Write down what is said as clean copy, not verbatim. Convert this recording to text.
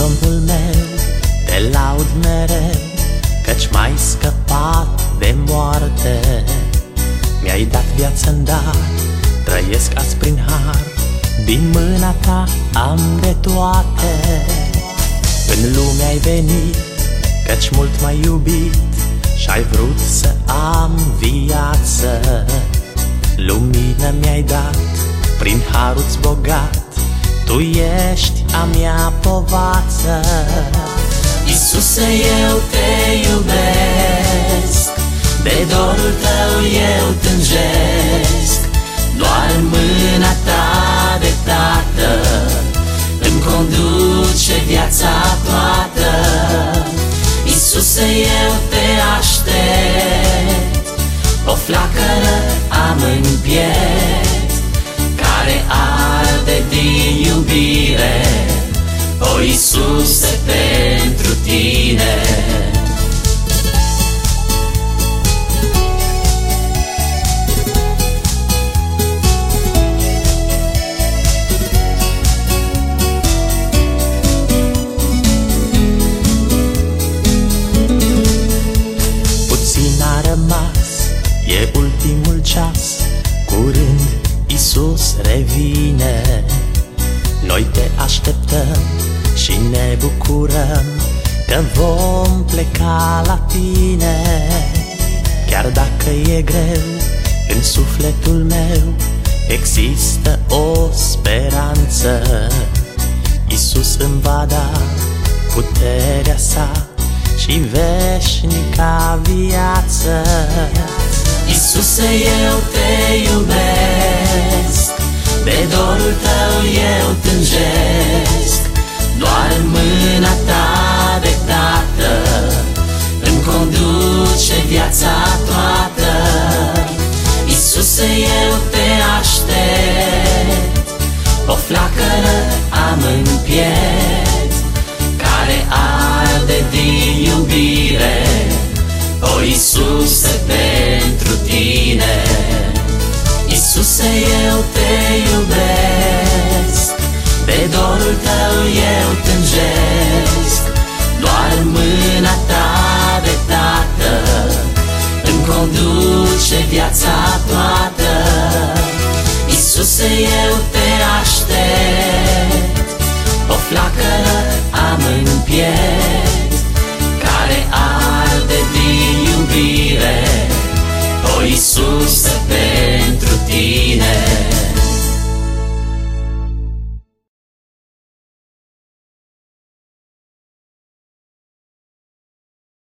Domnul meu, te laud mereu, căci m-ai scăpat de moarte. Mi-ai dat viață-n dar, trăiesc azi prin har, din mâna ta am de toate. În lume ai venit, căci mult m-ai iubit și-ai vrut să am viață. Lumină mi-ai dat, prin harul-ți bogat, tu ești a mea povață. Iisuse, eu te iubesc, de dorul tău eu tânjesc, doar în mâna ta de tată îmi conduce viața toată. Iisuse, eu te aștept, o flacără am în piept, care arde din iubire, o Iisuse, pentru tine. Puțin a rămas, e ultimul ceas, curând Iisus revine. Noi te așteptăm și ne bucurăm că vom pleca la tine. Chiar dacă e greu, în sufletul meu există o speranță. Iisus îmi va da puterea sa și veșnica viață. Iisuse, eu te iubesc, de dorul tău eu tânjesc, doar în mâna ta de tată îmi conduce viața toată. Iisuse, eu te aștept, o flacără am în piept, care arde din iubire, o Iisuse, pentru tine. Iisuse, eu te iubesc, de dorul tău eu tânjesc, doar în mâna ta de tată îmi conduce viața toată. Iisuse, eu te aștept, o flacără am în piept, care arde din iubire, o Iisuse, pentru tine.